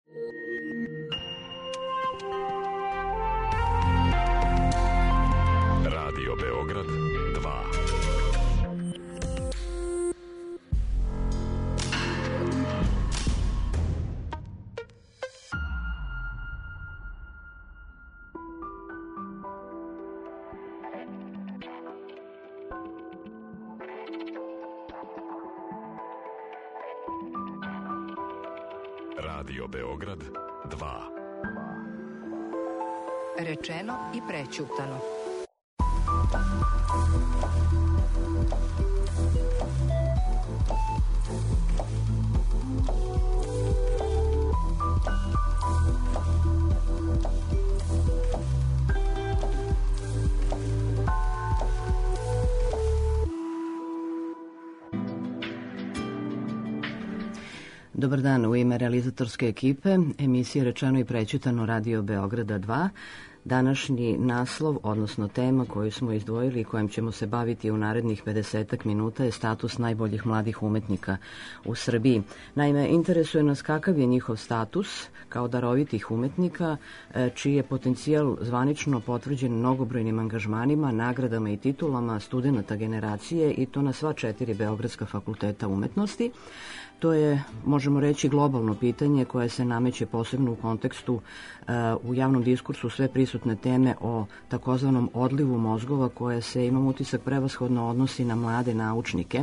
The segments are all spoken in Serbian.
Radio Beograd 2. Radio Beograd 2. Rečeno i prećutano. Dobar dan, u ime realizatorske ekipe emisije Rečeno i prećutano Radio Beograda 2. Današnji naslov, odnosno tema koju smo izdvojili i kojom ćemo se baviti u narednih 50 minuta je status najboljih mladih umetnika u Srbiji. Naime, interesuje nas kakav je njihov status kao darovitih umetnika, čiji je potencijal zvanično potvrđen mnogobrojnim angažmanima, nagradama i titulama studenata generacije i to na sva 4 Beogradska fakulteta umetnosti. To je, možemo reći, globalno pitanje koje se nameće posebno u kontekstu u javnom diskursu sve prisutne teme o takozvanom odlivu mozgova koje se, imam utisak, prevashodno odnosi na mlade naučnike.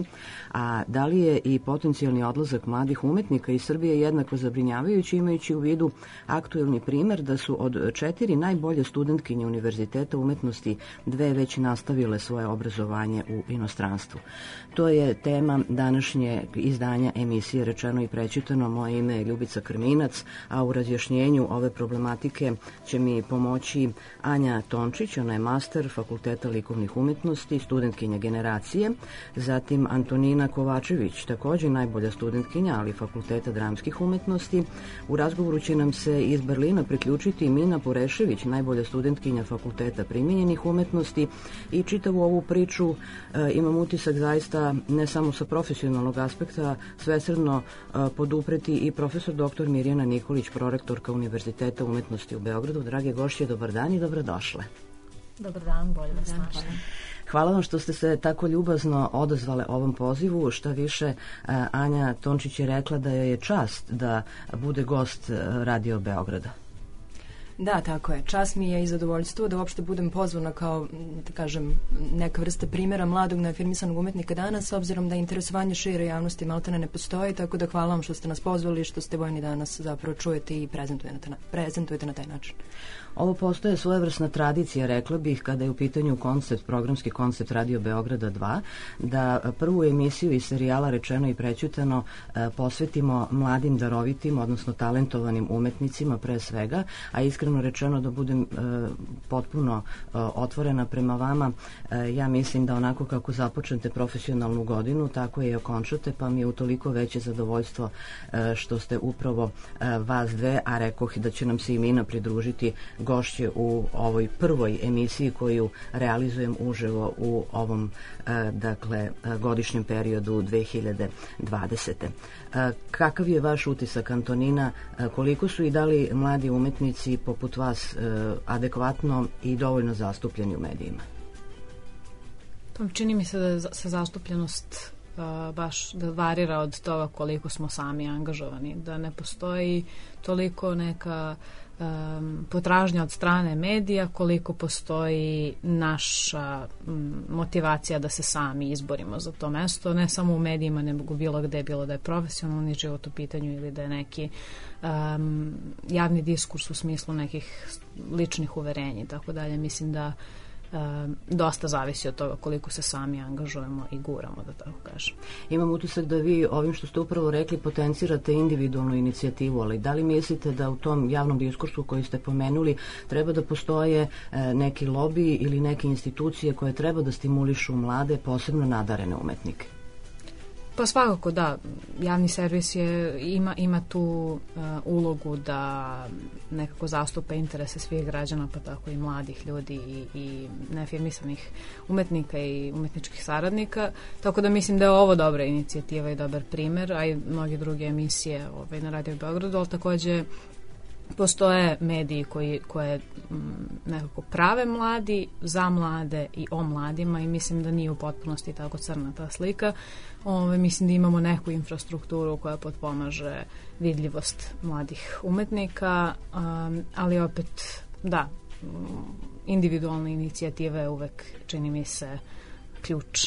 A da li je i potencijalni odlazak mladih umetnika iz Srbije jednako zabrinjavajući, imajući u vidu aktuelni primer da su od 4 najbolje studentkinje Univerziteta umetnosti 2 već nastavile svoje obrazovanje u inostranstvu. To je tema današnjeg izdanja emisije Rečeno i prećutano. Moje ime je Ljubica Krminac, a u razjašnjenju ove problematike će mi pomoći Anja Tončić, ona je master Fakulteta likovnih umetnosti, studentkinja generacije, zatim Antonina Kovačević, također najbolja studentkinja, ali Fakulteta dramskih umetnosti. U razgovoru će nam se iz Berlina priključiti Mina Porešević, najbolja studentkinja Fakulteta primijenjenih umetnosti i čitavu ovu priču imam utisak zaista ne samo sa profesionalnog aspekta svesrdno podupreti i profesor dr. Mirjana Nikolić, prorektorka Univerziteta umetnosti u Beogradu. Drage gošće, dobar dan i dobrodošle. Dobar dan, bolje vas našli. Hvala vam što ste se tako ljubazno odazvale ovom pozivu. Šta više, Anja Tončić je rekla da joj je čast da bude gost Radio Beograda. Da, tako je. Čast mi je i zadovoljstvo da uopšte budem pozvana kao, da kažem, neka vrsta primjera mladog neafirmisanog umetnika danas, s obzirom da interesovanje šire javnosti maltene ne postoji, tako da hvala vam što ste nas pozvali i što ste voljni danas zapravo čujete i prezentujete na taj način. Ovo postoje svojevrsna tradicija, rekla bih, kada je u pitanju programski koncept Radio Beograda 2, da prvu emisiju iz serijala Rečeno i prećutano posvetimo mladim darovitim, odnosno talentovanim umetnicima pre svega, a iskreno rečeno da budem potpuno otvorena prema vama, ja mislim da onako kako započnete profesionalnu godinu, tako je i okončate, pa mi je utoliko veće zadovoljstvo što ste upravo vas dve, a rekoh da će nam se i Mina pridružiti gošće u ovoj prvoj emisiji koju realizujem uživo u ovom godišnjem periodu 2020. Kakav je vaš utisak, Antonina, koliko su i da li mladi umetnici poput vas adekvatno i dovoljno zastupljeni u medijima? Čini mi se da se zastupljenost baš da varira od toga koliko smo sami angažovani, da ne postoji toliko neka potražnja od strane medija koliko postoji naša motivacija da se sami izborimo za to mesto, ne samo u medijima nego bilo gde, bilo da je profesionalni život u pitanju ili da je neki javni diskurs u smislu nekih ličnih uverenja i tako dalje. Mislim da dosta zavisi od toga koliko se sami angažujemo i guramo, da tako kažem. Imam utisak da vi ovim što ste upravo rekli potencirate individualnu inicijativu, ali da li mislite da u tom javnom diskursu koji ste pomenuli treba da postoje neki lobiji ili neke institucije koje treba da stimulišu mlade, posebno nadarene umetnike? Pa svakako da, javni servis ima tu ulogu da nekako zastupa interese svih građana, pa tako i mladih ljudi i neafirmisanih umetnika i umetničkih saradnika, tako da mislim da je ovo dobra inicijativa i dobar primer, a i mnoge druge emisije na Radio Beogradu, ali takođe postoje mediji koje nekako prave mladi, za mlade i o mladima i mislim da nije u potpunosti tako crna ta slika. Mislim da imamo neku infrastrukturu koja potpomaže vidljivost mladih umetnika, ali opet da, individualne inicijative je uvek, čini mi se, ključ.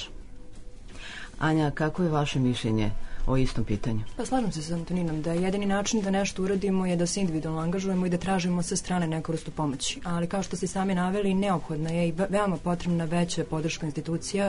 Anja, kako je vaše mišljenje o istom pitanju? Pa slažem se sa Antoninom da jedini način da nešto uradimo je da se individualno angažujemo i da tražimo sa strane neku vrstu pomoći. Ali kao što ste sami naveli, neophodna je i veoma potrebna veća podrška institucija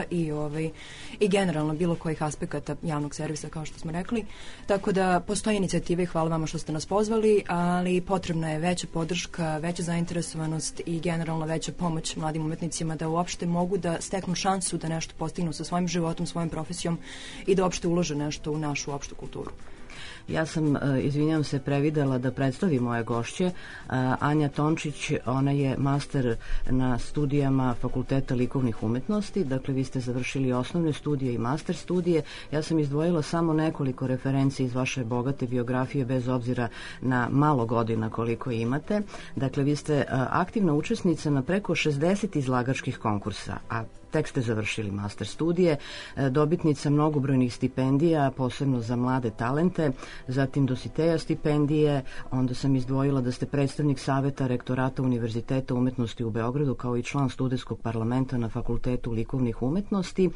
i generalno bilo kojih aspekata javnog servisa, kao što smo rekli. Tako da postoje inicijative i hvala vama što ste nas pozvali, ali potrebna je veća podrška, veća zainteresovanost i generalno veća pomoć mladim umetnicima da uopšte mogu da steknu šansu da nešto postignu sa svojim životom, svojom profesijom i da uopšte ulože nešto u našu opštu kulturu. Ja sam, izvinjam se, previdela da predstavi moje gošće. Anja Tončić, ona je master na studijama Fakulteta likovnih umetnosti, dakle vi ste završili osnovne studije i master studije. Ja sam izdvojila samo nekoliko referenci iz vaše bogate biografije bez obzira na malo godina koliko imate. Dakle, vi ste aktivna učesnica na preko 60 izlagačkih konkursa, a tek ste završili master studije, dobitnica mnogobrojnih stipendija, posebno za mlade talente, zatim Dositeja stipendije, onda sam izdvojila da ste predstavnik Saveta rektorata Univerziteta umetnosti u Beogradu kao i član studentskog parlamenta na Fakultetu likovnih umetnosti,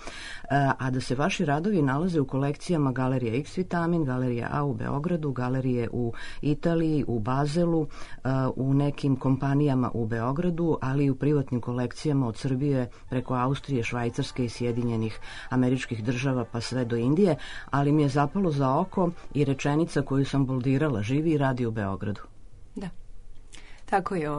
a da se vaši radovi nalaze u kolekcijama Galerija X Vitamin, Galerija A u Beogradu, galerije u Italiji, u Bazelu, u nekim kompanijama u Beogradu, ali i u privatnim kolekcijama od Srbije preko Austrije, Švajcarske i Sjedinjenih Američkih Država pa sve do Indije, ali mi je zapalo za oko i rečenica koju sam boldirala: živi i radi u Beogradu. Da. Tako je,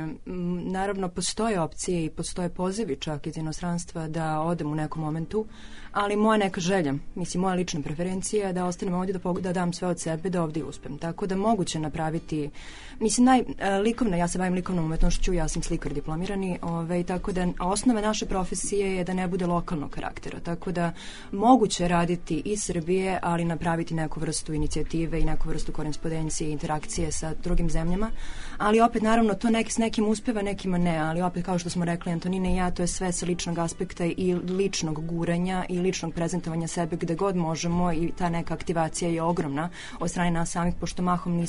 naravno postoje opcije i postoje pozivi čak iz inostranstva da odem u nekom momentu, ali moja neka želja, mislim moja lična preferencija je da ostanem ovdje, da dam sve od sebe, da ovdje uspem. Tako da moguće napraviti, mislim ja se bavim likovnom umetnošću, ja sam slikar diplomirani, tako da osnova naše profesije je da ne bude lokalnog karaktera, tako da moguće raditi iz Srbije, ali napraviti neku vrstu inicijative i neku vrstu korespondencije i interakcije sa drugim zemljama, ali opet naravno to s nekim uspeva, nekima ne, ali opet kao što smo rekli Antonina i ja, to je sve sa ličnog aspekta i ličnog guranja i ličnog prezentovanja sebe gde god možemo i ta neka aktivacija je ogromna od strane nas samih, pošto mahom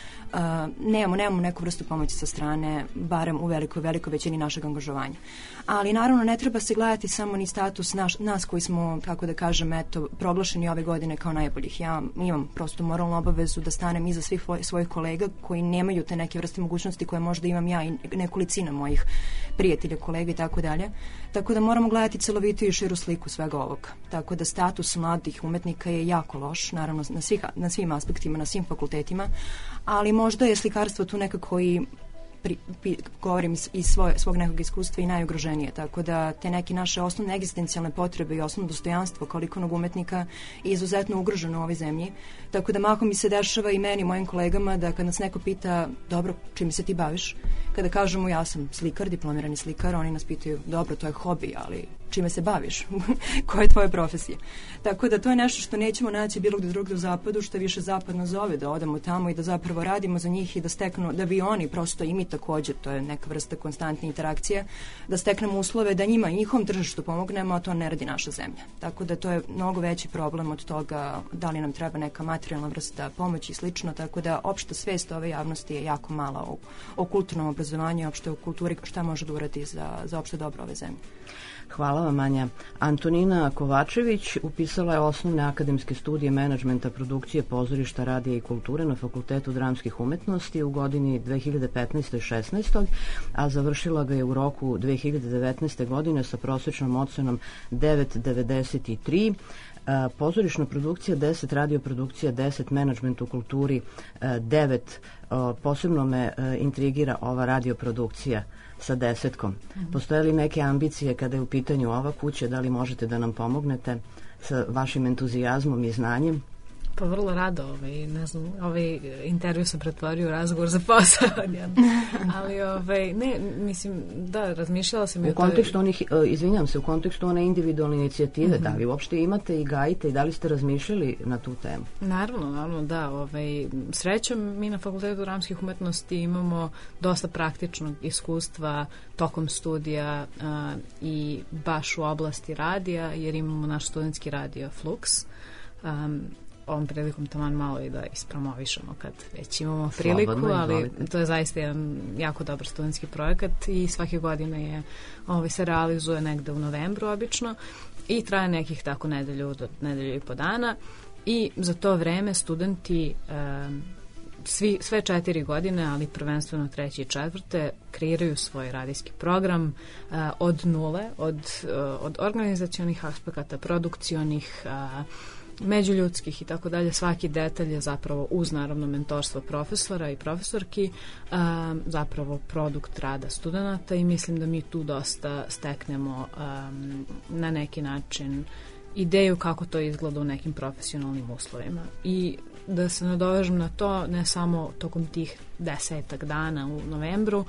nemamo neku vrstu pomoći sa strane, barem u velikoj većini našeg angažovanja. Ali naravno ne treba se gledati samo ni status nas koji smo, kako da kažem, proglašeni ove godine kao najboljih. Ja imam prosto moralnu obavezu da stanem iza svih svojih kolega koji nemaju te neke vrste mogućnosti koje možda imam ja i nekolicina mojih prijatelja, kolega i tako dalje. Tako da moramo gledati celovitiju i širu sliku svega ovoga. Tako da status mladih umetnika je jako loš, naravno na svim aspektima, na svim fakultetima, ali možda je slikarstvo tu nekako i govorim iz svog nekog iskustva i najugroženije, tako da te neke naše osnovne egzistencijalne potrebe i osnovno dostojanstvo kao likovnog umetnika je izuzetno ugroženo u ovoj zemlji, tako da mahom mi se dešava i meni i mojim kolegama da kad nas neko pita dobro, čime se ti baviš, kada kažemo ja sam slikar, diplomirani slikar, oni nas pitaju dobro, to je hobi, ali čime se baviš, koja je tvoja profesija. Tako da to je nešto što nećemo naći bilo gde drugde u zapadu, što više zapad nas zove da odemo tamo i da zapravo radimo za njih i da steknu, da bi oni prosto i mi također, to je neka vrsta konstantne interakcije, da steknemo uslove da njima i njihovom tržištu pomognemo, a to ne radi naša zemlja. Tako da to je mnogo veći problem od toga da li nam treba neka materijalna vrsta pomoći i slično, tako da opšta svest ove javnosti je jako mala o kulturnom obrazovanju i opšte o kulturi šta može da uradi za opšte dobro ove zemlje. Hvala vam, Anja. Antonina Kovačević upisala je osnovne akademske studije menadžmenta produkcije pozorišta, radija i kulture na Fakultetu dramskih umetnosti u godini 2015-16, a završila ga je u roku 2019. godine sa prosječnom ocenom 9,93. pozorišna produkcija 10, radioprodukcija 10, menadžment u kulturi 9. Posebno me intrigira ova radioprodukcija sa 10. Postoje li neke ambicije kada je u pitanju ova kuća? Da li možete da nam pomognete sa vašim entuzijazmom i znanjem? Pa vrlo rado, ne znam, intervju sam pretvorio u razgovor za posao. Ali, ne, mislim, da, razmišljala sam i u kontekstu onih, izvinjam se, u kontekstu one individualne inicijative, da li uopšte imate i gajite i da li ste razmišljali na tu temu? Naravno, da. Srećom, mi na Fakultetu dramskih umetnosti imamo dosta praktičnog iskustva tokom studija i baš u oblasti radija, jer imamo naš studentski radio Flux. Ovom prilikom taman malo i da ispromovišemo kad već imamo priliku, ali to je zaista jedan jako dobar studentski projekat i svake godine se realizuje negde u novembru obično i traje nekih tako nedelju do nedelju i po dana i za to vreme studenti sve 4 godine, ali prvenstveno 3. i 4. kreiraju svoj radijski program od nule, od organizacionih aspekata, produkcionih, međuljudskih i tako dalje. Svaki detalj je zapravo uz naravno mentorstvo profesora i profesorki zapravo produkt rada studenta i mislim da mi tu dosta steknemo na neki način ideju kako to izgleda u nekim profesionalnim uslovima. I da se nadovežem na to, ne samo tokom tih 10 dana u novembru,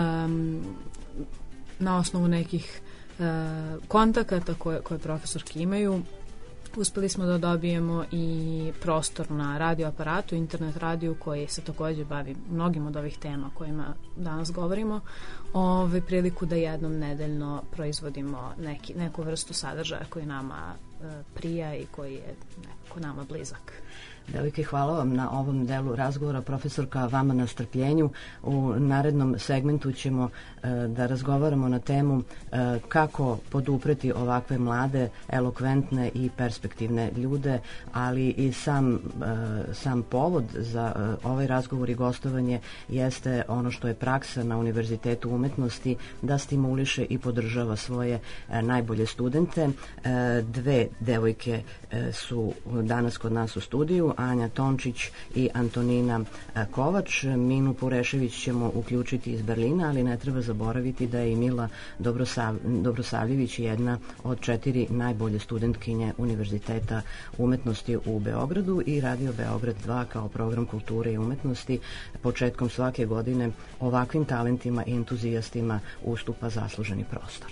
na osnovu nekih kontakata koje profesorki imaju, uspeli smo da dobijemo i prostor na radioaparatu, internet radiju koji se također bavi mnogim od ovih tema kojima danas govorimo, priliku da jednom nedeljno proizvodimo neku vrstu sadržaja koji nama prija i koji je neko nama blizak. Devojke, hvala vam na ovom delu razgovora, profesorka, vama na strpljenju. U narednom segmentu ćemo da razgovaramo na temu kako podupreti ovakve mlade, elokventne i perspektivne ljude, ali i sam povod za ovaj razgovor i gostovanje jeste ono što je praksa na Univerzitetu umetnosti, da stimuliše i podržava svoje najbolje studente. Dve devojke su danas kod nas u studiju, Anja Tončić i Antonina Kovač. Minu Purešević ćemo uključiti iz Berlina, ali ne treba zaboraviti da je i Mila Dobrosavljević jedna od 4 najbolje studentkinje Univerziteta umetnosti u Beogradu i Radio Beograd 2 kao program kulture i umetnosti početkom svake godine ovakvim talentima i entuzijastima ustupa zasluženi prostor.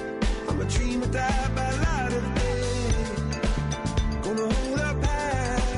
Dream or die by light of day. Gonna hold up high.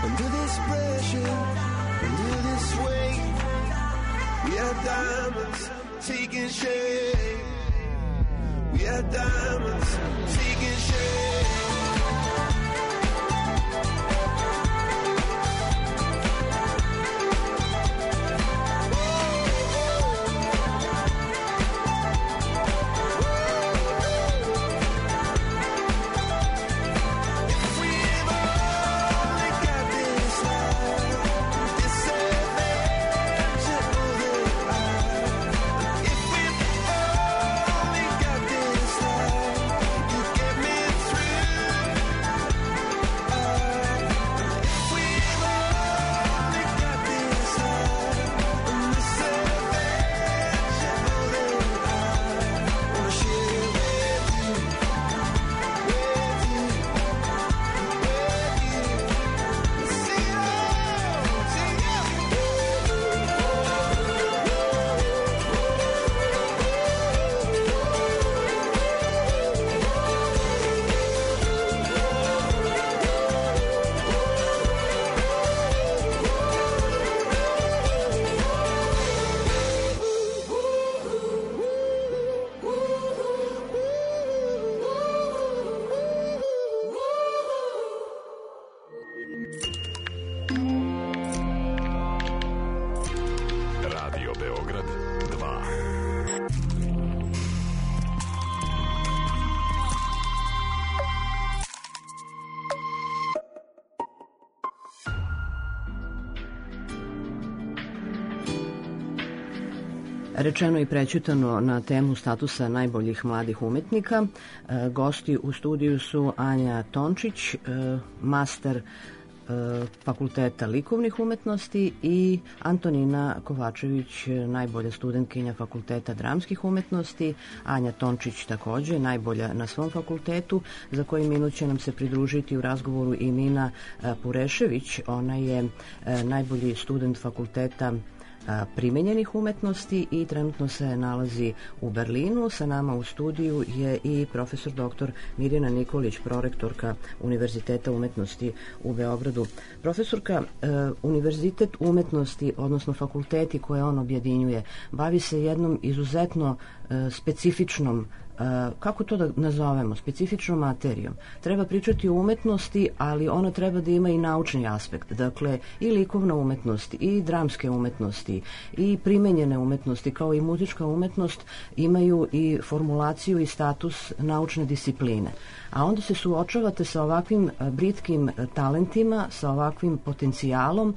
under this pressure, under this weight. We are diamonds taking shape. We are diamonds taking shape. Rečeno i prećutano na temu statusa najboljih mladih umetnika. Gosti u studiju su Anja Tončić, master Fakulteta likovnih umetnosti, i Antonina Kovačević, najbolja studentkinja Fakulteta dramskih umetnosti. Anja Tončić takođe najbolja na svom fakultetu. Za koji minut će nam se pridružiti u razgovoru i Mina Purešević. Ona je najbolji student Fakulteta primenjenih umetnosti i trenutno se nalazi u Berlinu. Sa nama u studiju je i profesor dr. Mirjana Nikolić, prorektorka Univerziteta umetnosti u Beogradu. Profesorka, Univerzitet umetnosti, odnosno fakulteti koje on objedinjuje, bavi se jednom izuzetno specifičnom, kako to da nazovemo, specifičnom materijom. Treba pričati o umetnosti, ali ona treba da ima i naučni aspekt. Dakle, i likovna umetnost, i dramske umetnosti, i primenjene umetnosti, kao i muzička umetnost, imaju i formulaciju i status naučne discipline. A onda se suočavate sa ovakvim britkim talentima, sa ovakvim potencijalom.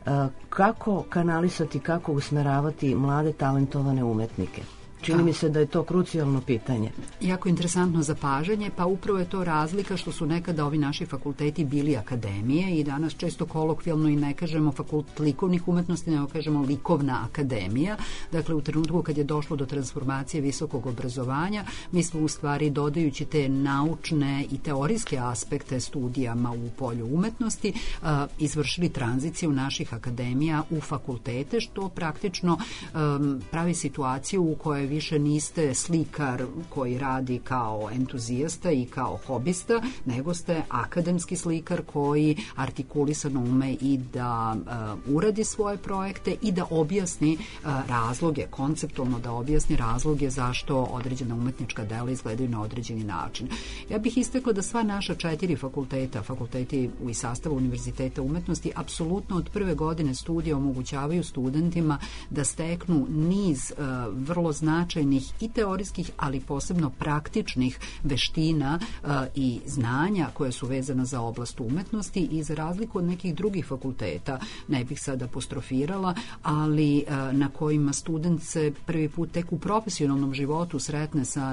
Kako kanalisati, kako usmeravati mlade talentovane umetnike? Čini mi se da je to krucijalno pitanje. Jako interesantno zapažanje, pa upravo je to razlika što su nekada ovi naši fakulteti bili akademije i danas često kolokvijalno i ne kažemo fakultet likovnih umetnosti, nego kažemo likovna akademija. Dakle, u trenutku kad je došlo do transformacije visokog obrazovanja, mi smo u stvari, dodajući te naučne i teorijske aspekte studijama u polju umetnosti, izvršili tranziciju naših akademija u fakultete, što praktično pravi situaciju u kojoj više niste slikar koji radi kao entuzijasta i kao hobista, nego ste akademski slikar koji artikulisano ume i da uradi svoje projekte i da objasni razloge, konceptualno da objasni razloge zašto određena umetnička dela izgledaju na određeni način. Ja bih istakla da sva naša 4 fakulteta, fakulteti u sastavu Univerziteta umetnosti, apsolutno od prve godine studija omogućavaju studentima da steknu niz vrlo značajnih i teorijskih, ali posebno praktičnih veština i znanja koje su vezana za oblast umetnosti, i za razliku od nekih drugih fakulteta, ne bih sad apostrofirala, ali na kojima student se prvi put tek u profesionalnom životu sretne sa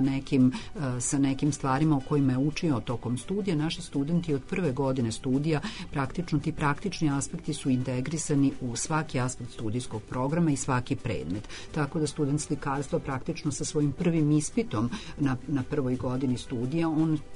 nekim stvarima o kojima je učio tokom studija. Naši studenti od prve godine studija praktično ti praktični aspekti su integrisani u svaki aspekt studijskog programa i svaki predmet. Tako da student slikarstva praktično sa svojim prvim ispitom na prvoj godini studija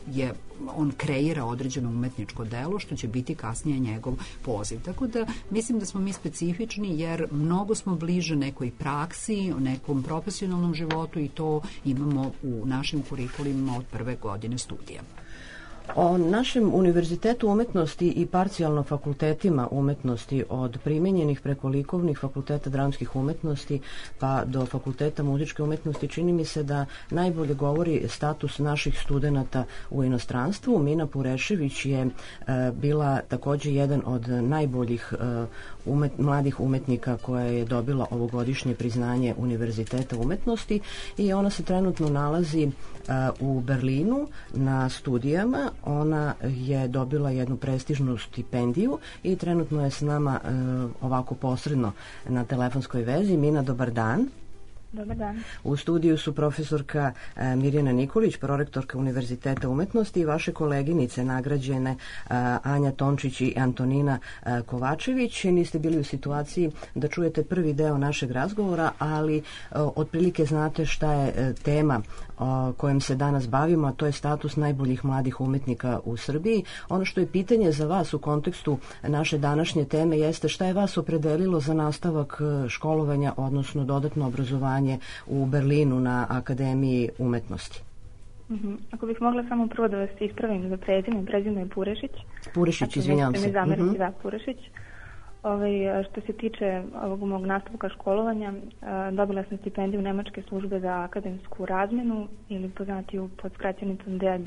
on kreira određeno umetničko delo što će biti kasnije njegov poziv. Tako da mislim da smo mi specifični jer mnogo smo bliže nekoj praksi, nekom profesionalnom životu, i to imamo u našim kurikulima od prve godine studija. O našem univerzitetu umetnosti i parcijalno fakultetima umetnosti, od primenjenih preko likovnih fakulteta dramskih umetnosti pa do fakulteta muzičke umetnosti, čini mi se da najbolje govori status naših studenata u inostranstvu. Mina Purešević je bila takođe jedan od najboljih mladih umetnika koja je dobila ovogodišnje priznanje Univerziteta umetnosti i ona se trenutno nalazi u Berlinu na studijama. Ona je dobila jednu prestižnu stipendiju i trenutno je s nama ovako posredno na telefonskoj vezi. Mina, dobar dan. Dobar dan. U studiju su profesorka Mirjana Nikolić, prorektorka Univerziteta umetnosti, i vaše koleginice nagrađene Anja Tončić i Antonina Kovačević. Niste bili u situaciji da čujete prvi deo našeg razgovora, ali otprilike znate šta je tema kojom se danas bavimo, a to je status najboljih mladih umetnika u Srbiji. Ono što je pitanje za vas u kontekstu naše današnje teme jeste šta je vas opredelilo za nastavak školovanja, odnosno dodatno obrazovanje u Berlinu na Akademiji umetnosti. Ako bih mogla samo prvo da vas ispravim za prezime, prezime je Purešić. Purešić, izvinjavam se. Ne zameriti, da, Purešić. Što se tiče ovog mog nastavka školovanja, dobila sam stipendiju Nemačke službe za akademsku razmenu ili poznatiju pod skraćenicom DAD.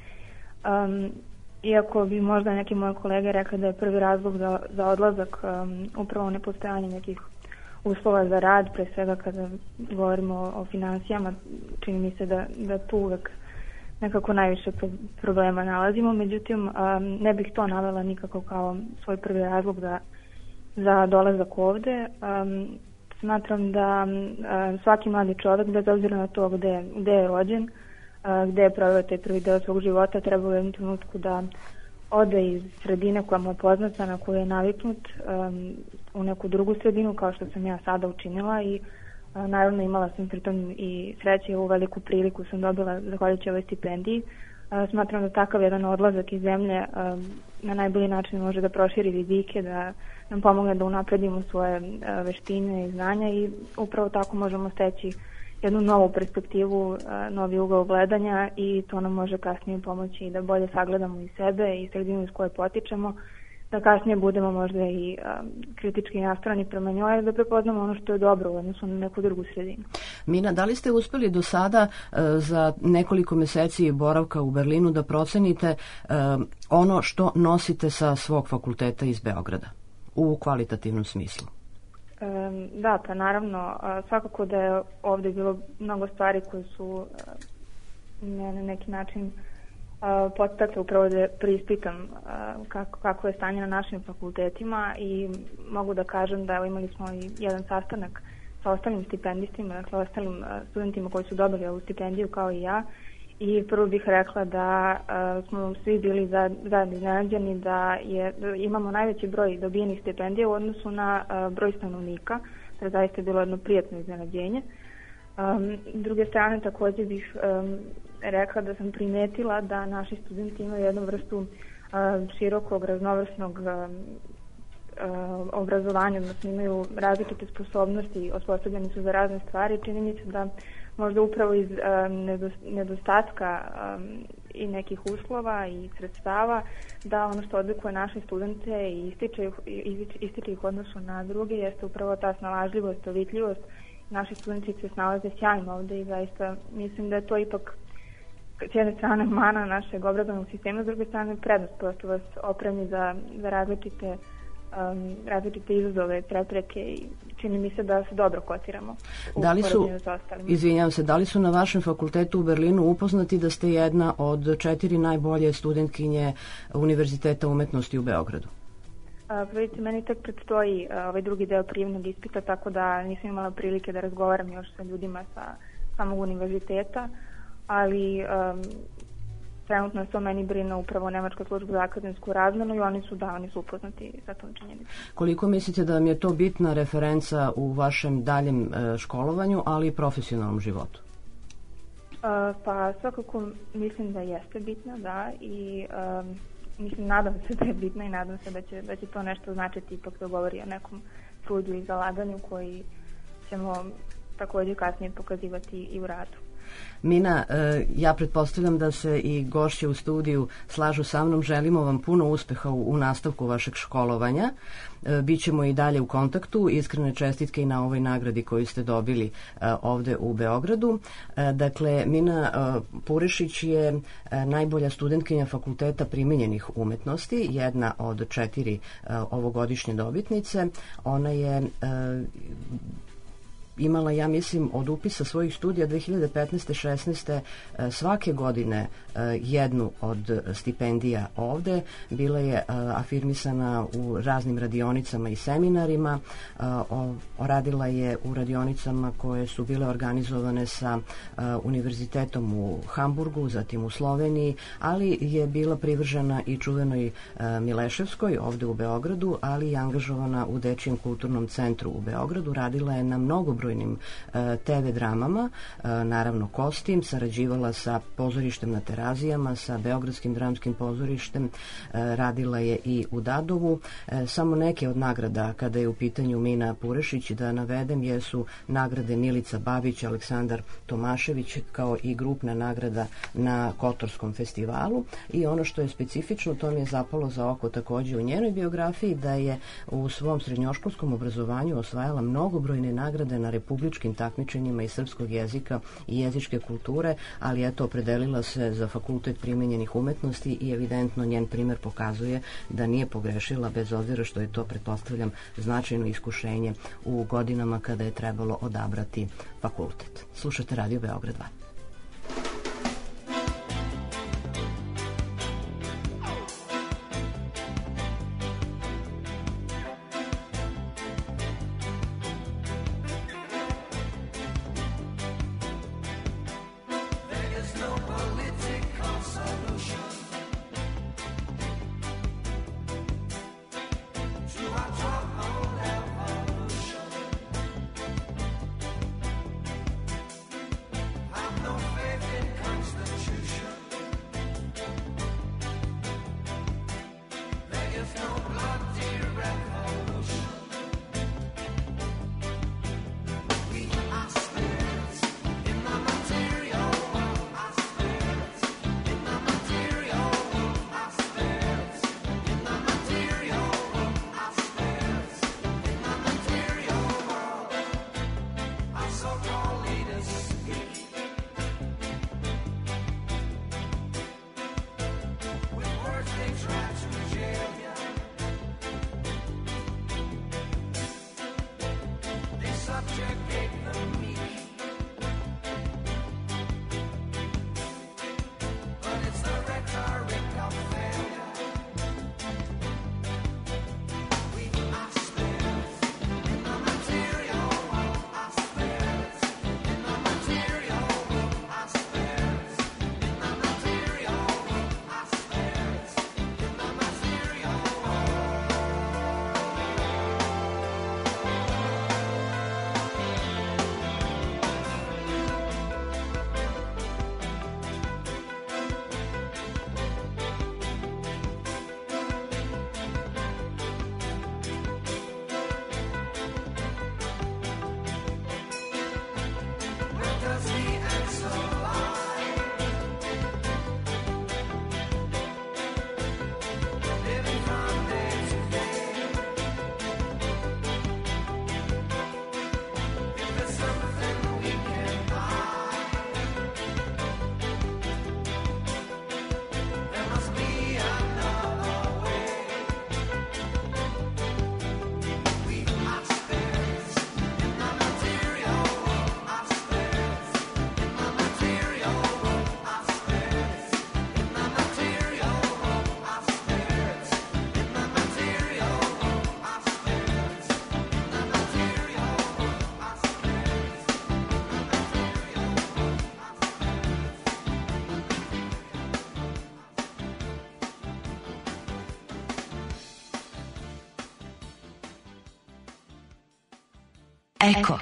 Iako bi možda neki moji kolege rekli da je prvi razlog za odlazak upravo nepostojanje nekih uslova za rad, pre svega kada govorimo o finansijama, čini mi se da tu uvek nekako najviše problema nalazimo. Međutim, ne bih to navela nikako kao svoj prvi razlog za dolazak ovde. Smatram da svaki mladi čovek, bez obzira na to gde je rođen, gde je proveo taj prvi deo svog života, treba u jednom trenutku da ode iz sredine koja mu je poznata, na koju je naviknut, u neku drugu sredinu, kao što sam ja sada učinila, i naravno imala sam pritom i sreće, ovu veliku priliku sam dobila zahvaljujući ovoj stipendiji. Smatram da takav jedan odlazak iz zemlje na najbolji način može da proširi vidike, da nam pomogne da unapredimo svoje veštine i znanja i upravo tako možemo steći jednu novu perspektivu, novi ugao gledanja i to nam može kasnije pomoći da bolje sagledamo i sebe i sredinu iz koje potičemo, da kasnije budemo možda i kritički nastrojeni prema njoj, da prepoznamo ono što je dobro u odnosu na neku drugu sredinu. Mina, da li ste uspeli do sada za nekoliko meseci boravka u Berlinu da procenite ono što nosite sa svog fakulteta iz Beograda u kvalitativnom smislu? Da, pa naravno, svakako da je ovde bilo mnogo stvari koje su na neki način podstakle upravo da preispitam kako je stanje na našim fakultetima i mogu da kažem da imali smo i jedan sastanak sa ostalim stipendistima, dakle ostalim studentima koji su dobili ovu stipendiju kao i ja, i prvo bih rekla da smo svi bili zajedno iznenađeni da imamo najveći broj dobijenih stipendija u odnosu na broj stanovnika. To je zaista bilo jedno prijatno iznenađenje. S druge strane, takođe bih rekla da sam primetila da naši studenti imaju jednu vrstu širokog, raznovrsnog obrazovanja, odnosno imaju različite sposobnosti, osposobljeni su za razne stvari. Čini mi se da možda upravo iz nedostatka i nekih uslova i sredstava, da ono što odlikuje naše studente i ističe ih u odnosu na druge jeste upravo ta snalažljivost, ovitljivost. Naši studenti se snalaze sjajno ovde i zaista mislim da je to ipak s jedne strane mana našeg obrazovnog sistema, s druge strane prednost, prosto vas opremi za različite izazove, prepreke i čini mi se da se dobro kotiramo u poređenju sa ostalima. Izvinjavam se, da li su na vašem fakultetu u Berlinu upoznati da ste jedna od 4 najbolje studentkinje Univerziteta umetnosti u Beogradu? Vidite, meni tek predstoji ovaj drugi deo prijemnog ispita, tako da nisam imala prilike da razgovaram još sa ljudima sa samog univerziteta, ali trenutno to meni brine upravo Nemačka služba za akademsku razmenu i oni su upoznati sa tom činjenicom. Koliko mislite da vam je to bitna referenca u vašem daljem školovanju, ali i profesionalnom životu? Pa svakako mislim da jeste bitna, da, i mislim, nadam se da je bitna i nadam se da će to nešto značiti, ipak da govori o nekom trudu i zalaganju koji ćemo takođe kasnije pokazivati i u radu. Mina, ja pretpostavljam da se i gošće u studiju slažu sa mnom. Želimo vam puno uspeha u nastavku vašeg školovanja. Bićemo i dalje u kontaktu. Iskrene čestitke i na ovoj nagradi koju ste dobili ovde u Beogradu. Dakle, Mina Purešić je najbolja studentkinja Fakulteta primenjenih umetnosti, jedna od 4 ovogodišnje dobitnice. Ona je imala, ja mislim, od upisa svojih studija 2015. 16. svake godine jednu od stipendija ovde. Bila je afirmisana u raznim radionicama i seminarima. Radila je u radionicama koje su bile organizovane sa univerzitetom u Hamburgu, zatim u Sloveniji, ali je bila privržena i čuvenoj Mileševskoj ovde u Beogradu, ali i angažovana u Dečijem kulturnom centru u Beogradu. Radila je na mnogobrojnim TV dramama, naravno Kostim, sarađivala sa pozorištem na Terazijama, sa Beogradskim dramskim pozorištem, radila je i u Dadovu. Samo neke od nagrada kada je u pitanju Mina Purešić da navedem jesu nagrade Milica Babić, Aleksandar Tomašević, kao i grupna nagrada na Kotorskom festivalu. I ono što je specifično, to mi je zapalo za oko takođe u njenoj biografiji, da je u svom srednjoškolskom obrazovanju osvajala mnogobrojne nagrade na republičkim takmičenjima iz srpskog jezika i jezičke kulture, ali eto, opredelila se za Fakultet primenjenih umetnosti i evidentno njen primer pokazuje da nije pogrešila, bez obzira što je to, pretpostavljam, značajno iskušenje u godinama kada je trebalo odabrati fakultet. Slušate Radio Beograd 2. Eko.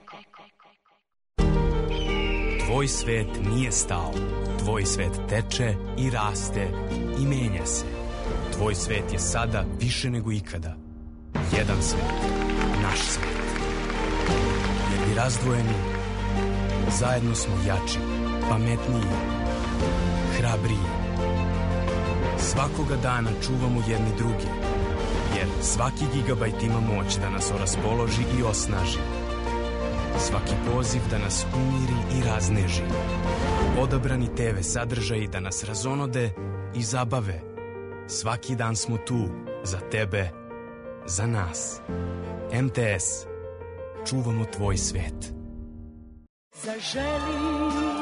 Tvoj svet nije stao. Tvoj svet teče i raste i menja se. Tvoj svet je sada više nego ikada. Jedan svet. Naš svet. Jer bi razdvojeni Zajedno smo jači, pametniji, hrabriji. Svakoga dana čuvamo jedni drugi, jer svaki gigabajt ima moć da nas oraspoloži i osnaži. Svaki poziv da nas umiri i razneži. Odabrani TV sadržaji da nas razonode i zabave. Svaki dan smo tu, za tebe, za nas. MTS. Čuvamo tvoj svet. Zaželi,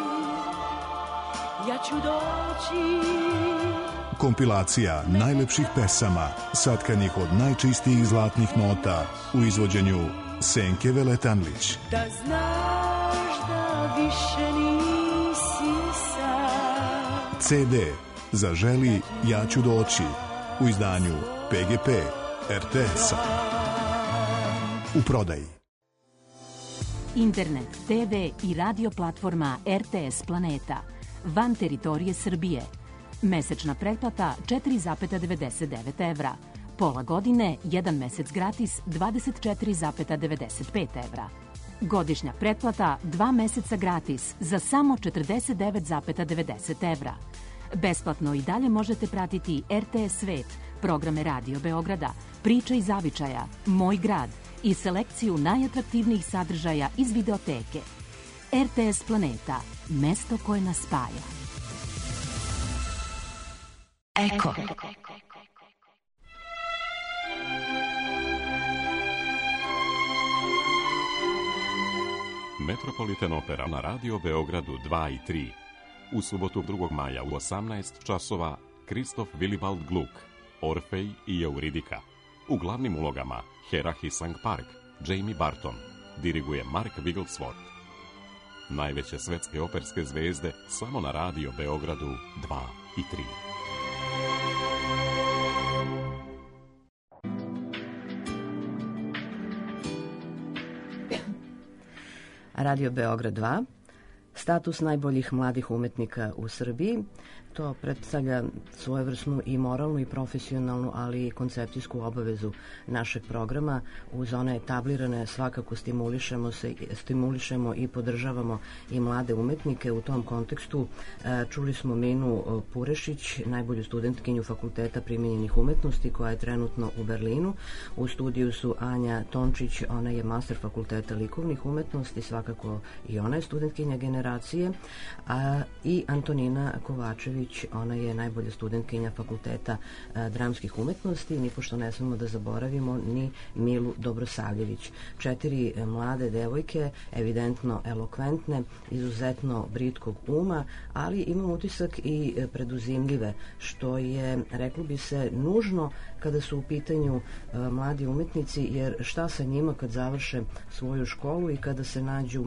ja ću doći. Kompilacija najlepših pesama, satkanih od najčistijih zlatnih nota u izvođenju Senke Veletanlić. Da znaš da više nisi sam. CD Zaželi, ja ću doći u izdanju PGP RTS-a. U prodaji. Internet, TV i radio platforma RTS Planeta. Van teritorije Srbije. Mesečna pretplata 4,99 evra. Pola godine, 1 mesec gratis 24,95 evra. Godišnja pretplata 2 meseca gratis za samo 49,90 evra. Besplatno i dalje možete pratiti RTS Svet, programe Radio Beograda, Priče i zavičaja, Moj grad i selekciju najatraktivnijih sadržaja iz videoteke. RTS Planeta, mesto koje nas spaja. Eko. Metropolitan opera na Radio Beogradu 2 i 3. U subotu 2. maja u 18 časova Kristof Willibald Gluck, Orfej i Euridika. U glavnim ulogama Hera Hisang Park, Jamie Barton. Diriguje Mark Wigglesworth. Najveće svetske operske zvezde samo na Radio Beogradu 2 i 3. Radio Beograd 2, status najboljih mladih umetnika u Srbiji. To predstavlja svojevrsnu i moralnu i profesionalnu, ali i koncepcijsku obavezu našeg programa. Uz one etablirane svakako stimulišemo i podržavamo i mlade umetnike. U tom kontekstu čuli smo Minu Purešić, najbolju studentkinju Fakulteta primenjenih umetnosti, koja je trenutno u Berlinu. U studiju su Anja Tončić, ona je master Fakulteta likovnih umetnosti, svakako i ona je studentkinja generacije, i Antonina Kovačević, ona je najbolja studentkinja Fakulteta dramskih umetnosti, nipošto ne smemo da zaboravimo ni Milu Dobrosavljević. 4 mlade devojke, evidentno elokventne, izuzetno britkog uma, ali imam utisak i preduzimljive, što je, reklo bi se, nužno kada su u pitanju mladi umetnici, jer šta sa njima kad završe svoju školu i kada se nađu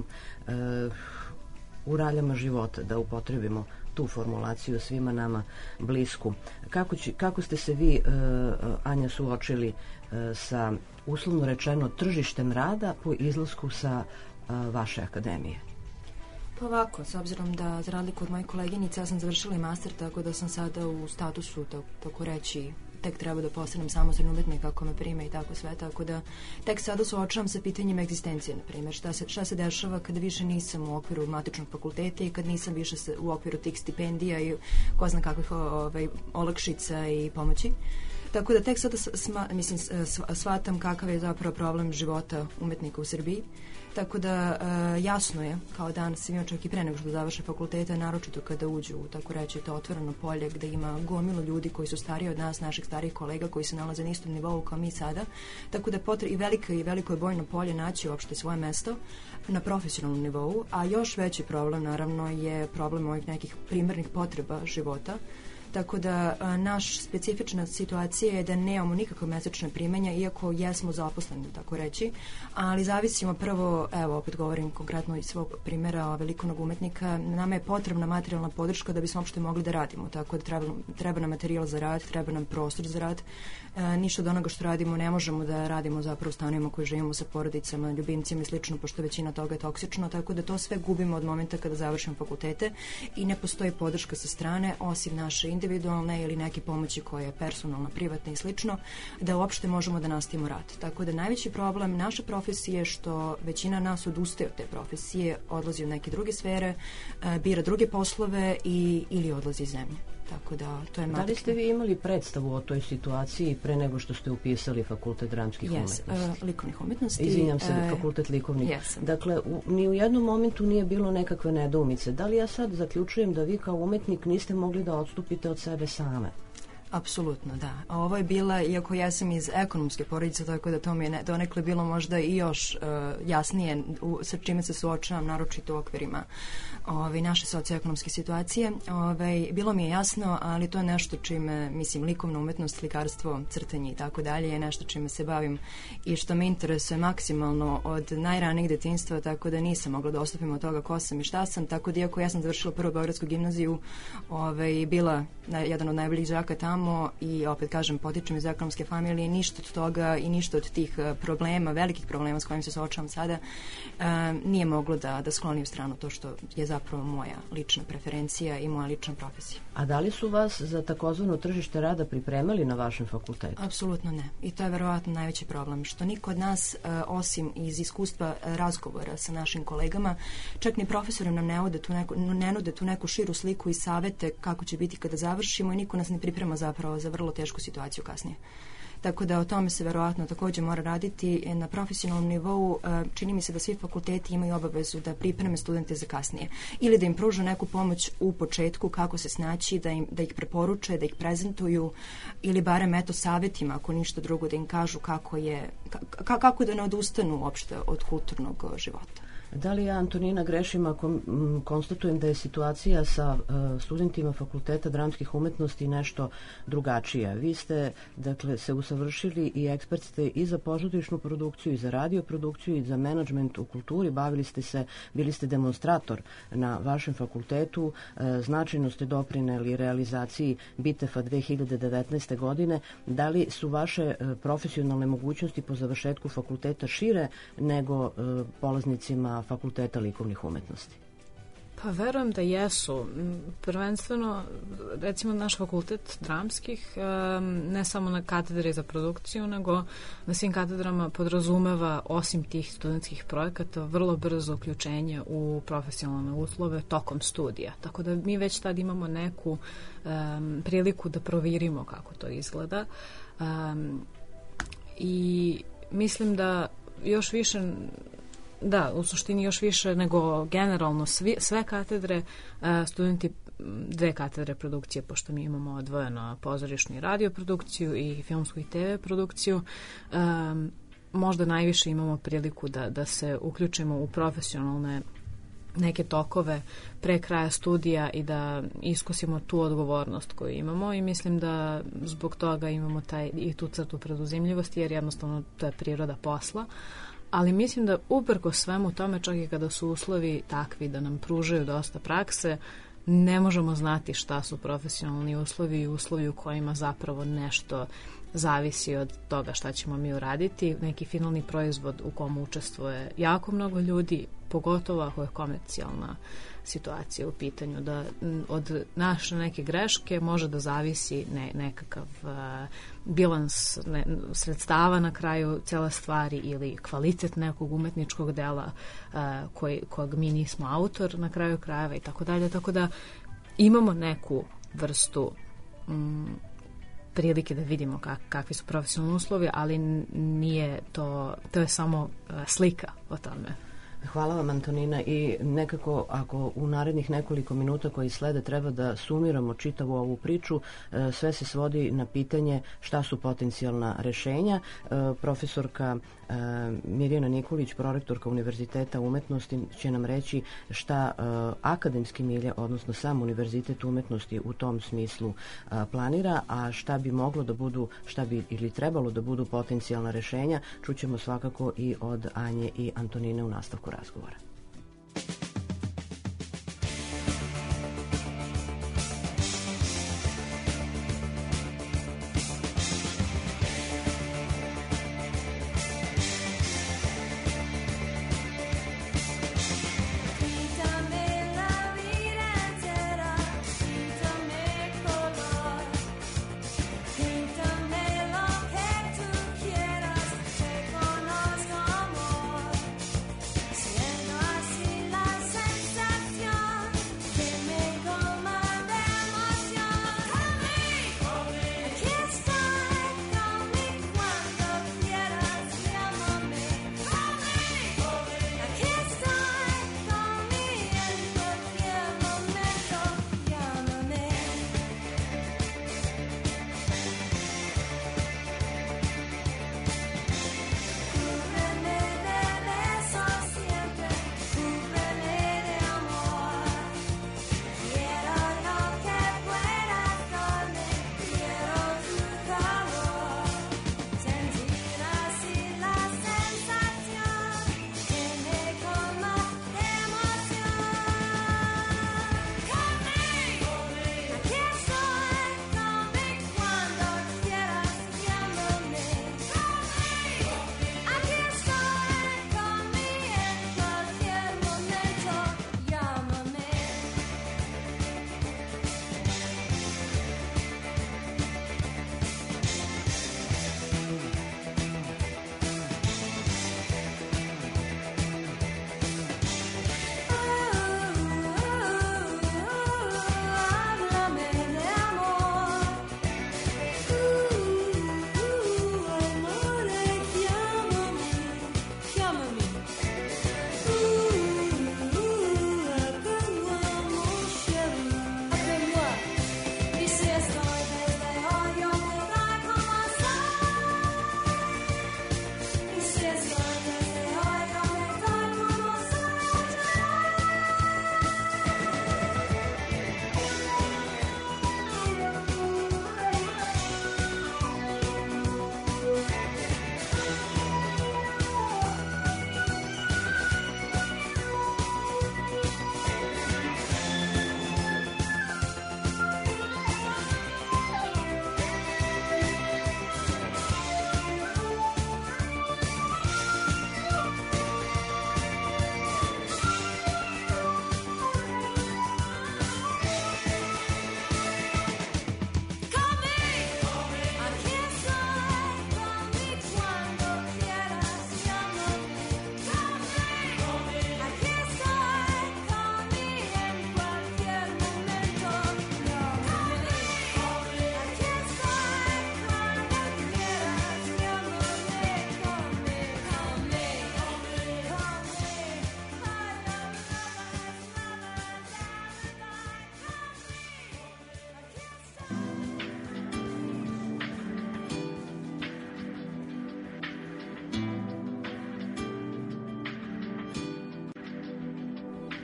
u raljama života, da upotrebimo tu formulaciju svima nama blisku. Kako ste se vi, Anja, suočili sa, uslovno rečeno, tržištem rada po izlasku sa vaše akademije? Pa ovako, s obzirom da, za razliku od moje koleginice, ja sam završila i master, tako da sam sada u statusu, tako reći, tek treba da postanem samostalni umetnik ako me prime i tako sve, tako da tek sada suočavam sa pitanjima egzistencije, na primjer, šta se dešava kada više nisam u okviru matičnog fakulteta i kad nisam više u okviru tih stipendija i ko zna kakvih olakšica i pomoći. Tako da tek sada shvatam kakav je zapravo problem života umetnika u Srbiji. Tako da jasno je, kao dan svima, čak i pre nego što završe fakulteta, naročito kada uđu u, tako reći, to otvoreno polje gde ima gomilo ljudi koji su stariji od nas, naših starijih kolega koji se nalaze na istom nivou kao mi sada. Tako da i veliko je bojno polje naći uopšte svoje mesto na profesionalnom nivou, a još veći problem, naravno, je problem ovih nekih primarnih potreba života. Tako da naš specifična situacija je da nemamo nikakve mesečne primanja, iako jesmo zaposleni, tako reći, ali zavisimo prvo, evo, opet govorim konkretno iz svog primjera likovnog umetnika, nama je potrebna materijalna podrška da bismo uopšte mogli da radimo, tako da treba nam materijal za rad, treba nam prostor za rad. Ništa od onoga što radimo ne možemo da radimo zapravo u stanovima koji živimo sa porodicama, ljubimcima i slično, pošto većina toga je toksično, tako da to sve gubimo od momenta kada završimo fakultete i ne postoji podrška sa strane, osim naše individualne ili neke pomoći koja je personalna, privatna i slično, da uopšte možemo da nastavimo rad. Tako da najveći problem naše profesije je što većina nas odustaje od te profesije, odlazi u neke druge sfere, bira druge poslove ili odlazi iz zemlje. Tako da, to je Da li ste vi imali predstavu o toj situaciji pre nego što ste upisali Fakultet dramskih umetnosti? Likovnih umetnosti. Izvinjam se, Fakultet likovnih. Dakle, ni u jednom momentu nije bilo nekakve nedoumice. Da li ja sad zaključujem da vi kao umetnik niste mogli da odstupite od sebe same? Apsolutno, da. A ovo je bila, iako ja sam iz ekonomske porodice, tako da to mi je donekle bilo možda i još jasnije sa čime se suočavam, naročito u okvirima naše socioekonomske situacije. Bilo mi je jasno, ali to je nešto čime, mislim, likovna umetnost, slikarstvo, crtanje i tako dalje je nešto čime se bavim i što me interesuje maksimalno od najranijeg detinjstva, tako da nisam mogla da ostupim od toga ko sam i šta sam, tako da iako ja sam završila prvu beogradsku gimnaziju, bila jedan od najboljih đaka tamo i opet kažem, potičem iz ekonomske familije, ništa od toga i ništa od tih problema, velikih problema s kojim se suočavam sada, nije moglo da skloni u stranu to što je zapravo moja lična preferencija i moja lična profesija. A da li su vas za takozvano tržište rada pripremali na vašem fakultetu? Apsolutno ne. I to je verovatno najveći problem, što niko od nas, osim iz iskustva razgovora sa našim kolegama, čak ni profesori nam ne nude tu neku širu sliku i savete kako će biti kada završimo i niko nas ne priprema zapravo za vrlo tešku situaciju kasnije. Tako da o tome se verovatno također mora raditi na profesionalnom nivou. Čini mi se da svi fakulteti imaju obavezu da pripreme studente za kasnije ili da im pruže neku pomoć u početku kako se snaći, da ih preporuče, da ih prezentuju ili barem savjetima, ako ništa drugo, da im kažu kako da ne odustanu uopšte od kulturnog života. Da li ja, Antonina, grešim ako konstatujem da je situacija sa studentima Fakulteta dramskih umetnosti nešto drugačija? Vi ste, dakle, se usavršili i ekspert ste i za pozorišnu produkciju, i za radio produkciju, i za menadžment u kulturi. Bili ste demonstrator na vašem fakultetu, značajno ste doprineli realizaciji BITEF-a 2019. godine. Da li su vaše profesionalne mogućnosti po završetku fakulteta šire nego polaznicima Fakulteta likovnih umetnosti? Pa verujem da jesu. Prvenstveno, recimo, naš fakultet dramskih, ne samo na katedri za produkciju, nego na svim katedrama podrazumeva, osim tih studentskih projekata, vrlo brzo uključenje u profesionalne uslove tokom studija. Tako da mi već tad imamo neku priliku da provirimo kako to izgleda. I mislim da još više... Da, u suštini još više nego generalno sve katedre, studenti 2 katedre produkcije, pošto mi imamo odvojeno pozorišnu i radio produkciju i filmsku i TV produkciju, možda najviše imamo priliku da se uključimo u profesionalne neke tokove pre kraja studija i da iskusimo tu odgovornost koju imamo i mislim da zbog toga imamo i tu crtu preduzimljivosti, jer jednostavno to je priroda posla. Ali mislim da uprkos svemu tome, čak i kada su uslovi takvi da nam pružaju dosta prakse, ne možemo znati šta su profesionalni uslovi i uslovi u kojima zapravo nešto zavisi od toga šta ćemo mi uraditi. Neki finalni proizvod u kom učestvuje jako mnogo ljudi, pogotovo ako je komercijalna situacija u pitanju, da od naše neke greške može da zavisi nekakav bilans sredstava na kraju cele stvari ili kvalitet nekog umetničkog dela kojeg mi nismo autor na kraju krajeva i tako dalje. Tako da imamo neku vrstu prilike da vidimo kakvi su profesionalni uslovi, ali nije to je samo slika o tome. Hvala vam, Antonina, i nekako ako u narednih nekoliko minuta koji slede treba da sumiramo čitavu ovu priču, sve se svodi na pitanje šta su potencijalna rešenja. Profesorka Mirjana Nikolić, prorektorka Univerziteta umetnosti, će nam reći šta akademski milje, odnosno sam Univerzitet umetnosti u tom smislu planira, a šta bi moglo da budu, šta bi ili trebalo da budu potencijalna rešenja, čućemo svakako i od Anje i Antonine u nastavku razgovora. Quítame la vida entera, quítame color.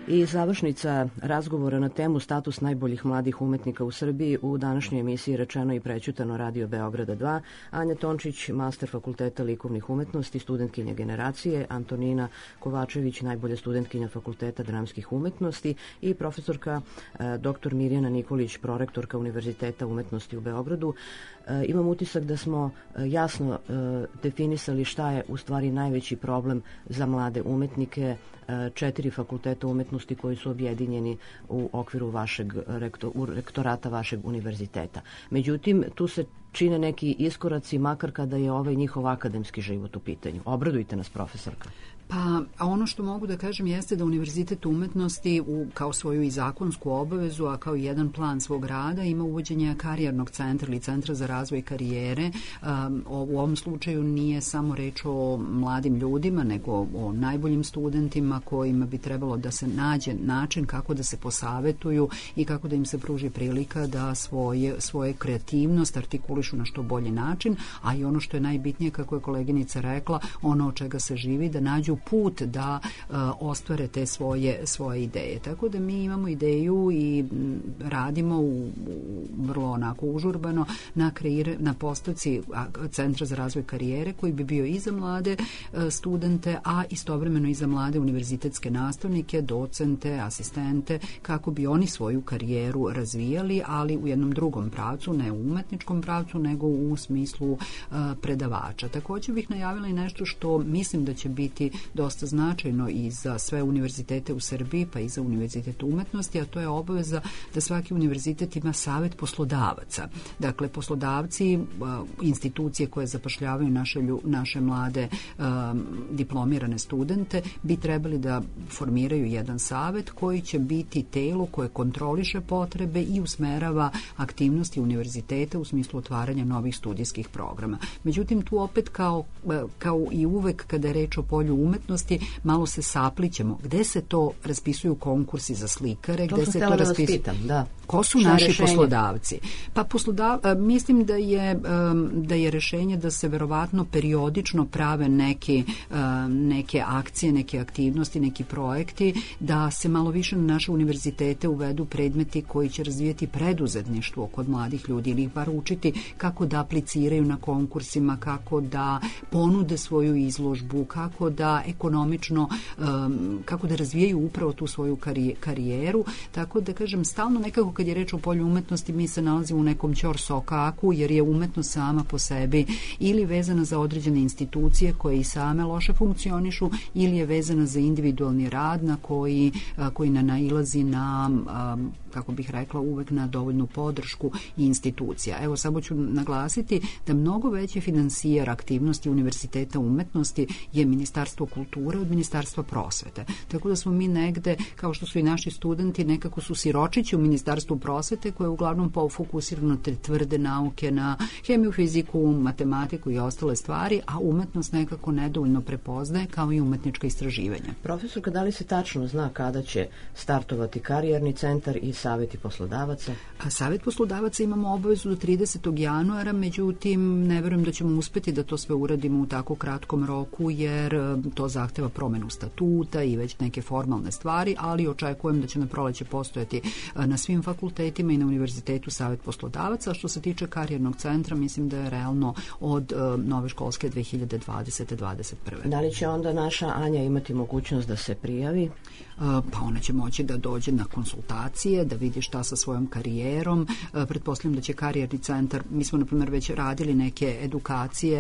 I završnica razgovora na temu status najboljih mladih umetnika u Srbiji u današnjoj emisiji Rečeno i prećutano Radio Beograda 2. Anja Tončić, master Fakulteta likovnih umetnosti, studentkinja generacije, Antonina Kovačević, najbolja studentkinja Fakulteta dramskih umetnosti i profesorka dr. Mirjana Nikolić, prorektorka Univerziteta umetnosti u Beogradu. Imam utisak da smo jasno definisali šta je u stvari najveći problem za mlade umetnike, 4 fakulteta umetnosti koji su objedinjeni u okviru vašeg rektorata vašeg univerziteta. Međutim, tu se čine neki iskoraci, makar kada je ovaj njihov akademski život u pitanju. Obradujte nas, profesorka. Pa ono što mogu da kažem jeste da Univerzitet umetnosti kao svoju i zakonsku obavezu, a kao jedan plan svog rada ima uvođenje karijernog centra ili centra za razvoj karijere. U ovom slučaju nije samo reč o mladim ljudima, nego o najboljim studentima kojima bi trebalo da se nađe način kako da se posavetuju i kako da im se pruži prilika da svoje kreativnost artikulišu na što bolji način, a i ono što je najbitnije, kako je koleginica rekla, ono od čega se živi, da nađu put da ostvare te svoje ideje. Tako da mi imamo ideju i radimo vrlo onako užurbano na postavci Centra za razvoj karijere koji bi bio i za mlade studente, a istovremeno i za mlade univerzitetske nastavnike, docente, asistente, kako bi oni svoju karijeru razvijali, ali u jednom drugom pravcu, ne u umetničkom pravcu, nego u smislu predavača. Također bih najavila i nešto što mislim da će biti dosta značajno i za sve univerzitete u Srbiji, pa i za Univerzitet umetnosti, a to je obaveza da svaki univerzitet ima savet poslodavaca. Dakle, poslodavci, institucije koje zapošljavaju naše mlade diplomirane studente bi trebali da formiraju jedan savet koji će biti telo koje kontroliše potrebe i usmerava aktivnosti univerziteta u smislu otvaranja novih studijskih programa. Međutim, tu opet kao i uvek kada je reč o polju umetnosti, malo se saplićemo. Gde se to raspisuju konkursi za slikare? Gde se to raspisuju? Ko su naši poslodavci? Pa mislim da je rešenje da se verovatno periodično prave neke akcije, neke aktivnosti, neki projekti, da se malo više na naše univerzitete uvedu predmeti koji će razvijati preduzetništvo kod mladih ljudi ili ih bar učiti kako da apliciraju na konkursima, kako da ponude svoju izložbu, kako da ekonomično, kako da razvijaju upravo tu svoju karijeru. Tako da kažem, stalno nekako kad je reč o polju umetnosti mi se nalazimo u nekom ćorsokaku, jer je umetnost sama po sebi ili vezana za određene institucije koje i same loše funkcionišu, ili je vezana za individualni rad na koji nailazi na, kako bih rekla, uvek na dovoljnu podršku institucija. Evo, samo ću naglasiti da mnogo veći finansijer aktivnosti Univerziteta umetnosti je Ministarstvo kulture od Ministarstva prosvete. Tako da smo mi negde, kao što su i naši studenti, nekako su siročići u Ministarstvu prosvete koje je uglavnom fokusirano te tvrde nauke na hemiju, fiziku, matematiku i ostale stvari, a umetnost nekako nedovoljno prepoznaje kao i umetnička istraživanja. Profesorka, da li se tačno zna kada će startovati karijerni centar i saveti poslodavaca? Savet poslodavaca imamo obavezu do 30. januara, međutim ne verujem da ćemo uspeti da to sve uradimo u tako kratkom roku, jer to zahteva promenu statuta i već neke formalne stvari, ali očekujem da će na proleće postojati na svim fakultetima i na univerzitetu savet poslodavaca. A što se tiče karijernog centra, mislim da je realno od nove školske 2020-2021. Da li će onda naša Anja imati mogućnost da se prijavi? Pa ona će moći da dođe na konsultacije, da vidi šta sa svojom karijerom. Pretpostavljam da će karijerni centar, mi smo na primjer već radili neke edukacije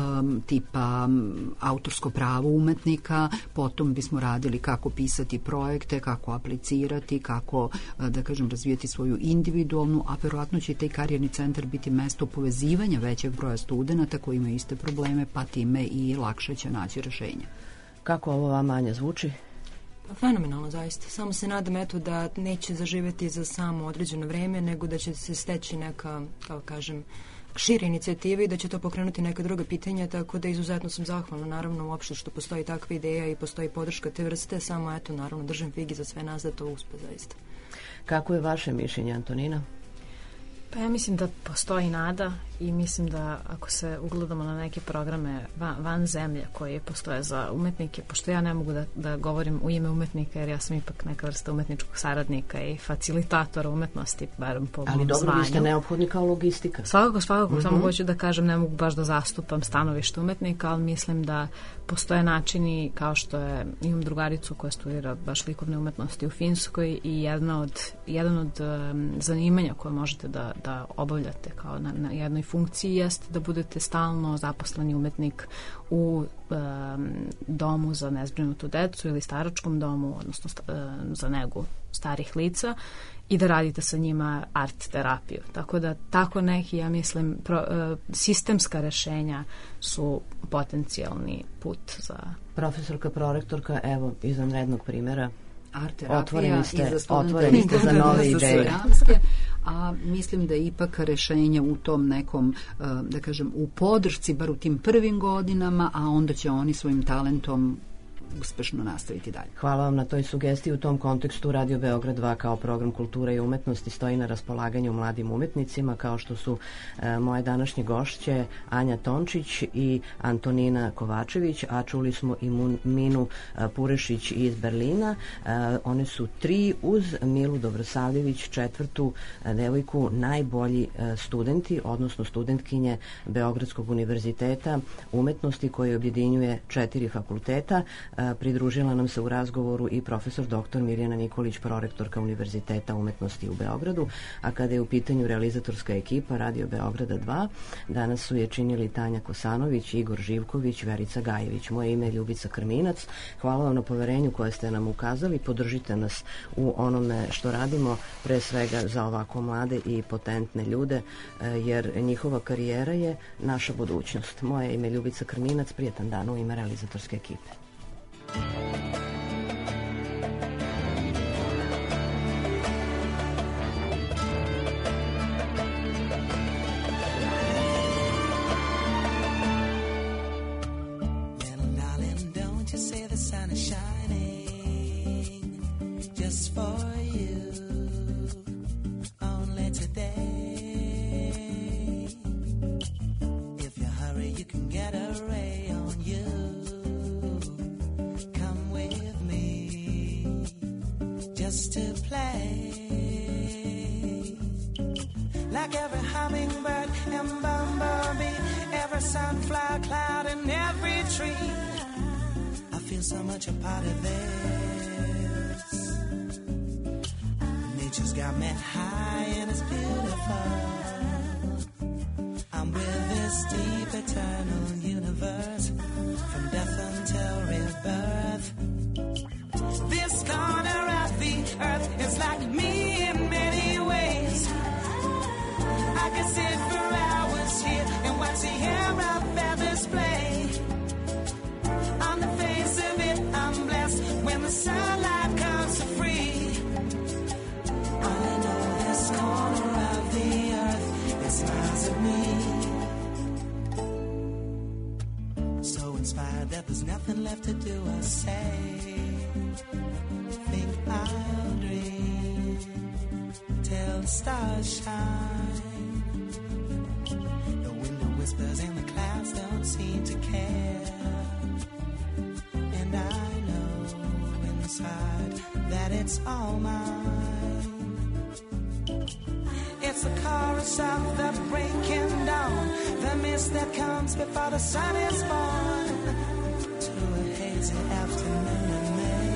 tipa autorsko pravo umetnika, potom bismo radili kako pisati projekte, kako aplicirati, kako, da kažem, razvijati svoju individualnu, a verovatno će i taj karijerni centar biti mesto povezivanja većeg broja studenata koji imaju iste probleme, pa time i lakše će naći rešenje. Kako ovo vama, Anja, zvuči? Fenomenalno, zaista. Samo se nadam da neće zaživeti za samo određeno vreme, nego da će se steći neka, kao kažem, šire inicijative i da će to pokrenuti neka druga pitanja, tako da izuzetno sam zahvalna, naravno, uopšte što postoji takva ideja i postoji podrška te vrste, samo eto, naravno, držim figi za sve nas da to uspe zaista. Kako je vaše mišljenje, Antonina? Pa ja mislim da postoji nada i mislim da ako se ugledamo na neke programe van zemlje koje postoje za umetnike, pošto ja ne mogu da govorim u ime umetnika jer ja sam ipak neka vrsta umetničkog saradnika i facilitatora umetnosti, barem po mom zvanju. Ali dobro, vi ste neophodni kao logistika. Svakako, samo hoću da kažem, ne mogu baš da zastupam stanovište umetnika, ali mislim da postoje načini, kao što je, imam drugaricu koja studira baš likovne umetnosti u Finskoj i jedan od zanimanja koje možete da obavljate kao na jednoj funkciji jeste da budete stalno zaposleni umetnik u domu za nezbrinutu decu ili staračkom domu, odnosno za negu starih lica i da radite sa njima art terapiju. Tako da tako neki, ja mislim, sistemska rešenja su potencijalni put za... Profesorka, prorektorka, evo, izvanrednog primjera. Art terapija otvoreni ste za nove ideje. A mislim da je ipak rešenje u tom nekom, da kažem, u podršci, bar u tim prvim godinama, a onda će oni svojim talentom uspešno nastaviti dalje. Hvala vam na toj sugestiji. U tom kontekstu Radio Beograd 2 kao program kulture i umetnosti stoji na raspolaganju mladim umetnicima kao što su moje današnje gošće Anja Tončić i Antonina Kovačević, a čuli smo i Minu Purešić iz Berlina. One su 3 uz Milu Dobrosavljević, 4. devojku, najbolji studenti, odnosno studentkinje Beogradskog univerziteta umetnosti koji objedinjuje 4 fakulteta. Pridružila nam se u razgovoru i profesor dr. Mirjana Nikolić, prorektorka Univerziteta umetnosti u Beogradu, a kada je u pitanju realizatorska ekipa Radio Beograda 2, danas su je činili Tanja Kosanović, Igor Živković, Verica Gajević. Moje ime je Ljubica Krminac. Hvala vam na poverenju koje ste nam ukazali. Podržite nas u onome što radimo, pre svega za ovako mlade i potentne ljude, jer njihova karijera je naša budućnost. Moje ime je Ljubica Krminac. Prijetan dan u ime realizatorske ekipe. So much a part of this. Nature's got me high and it's beautiful. I'm with this deep eternal universe, from death until rebirth. This corner of the earth is like me in many ways. I could sit for hours here and watch the air of feathers play. When the sunlight comes so free, I know this corner of the earth, it smiles at me. So inspired that there's nothing left to do or say. Think I'll dream till the stars shine. The wind whispers and the clouds don't seem to care. And I that it's all mine. It's the chorus of the breaking dawn, the mist that comes before the sun is born, to a hazy afternoon in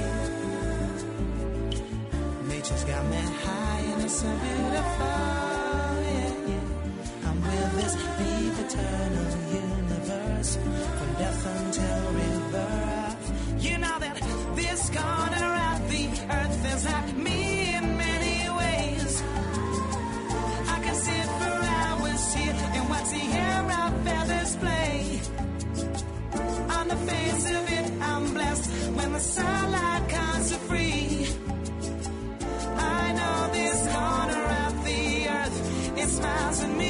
May. Nature's got me high and it's so beautiful, yeah, yeah. I'm with this deep eternal universe, from death until rebirth. You know that this corner of the earth is like me in many ways. I can sit for hours here and watch the air of feathers play. On the face of it, I'm blessed when the sunlight comes so free. I know this corner of the earth, it smiles at me.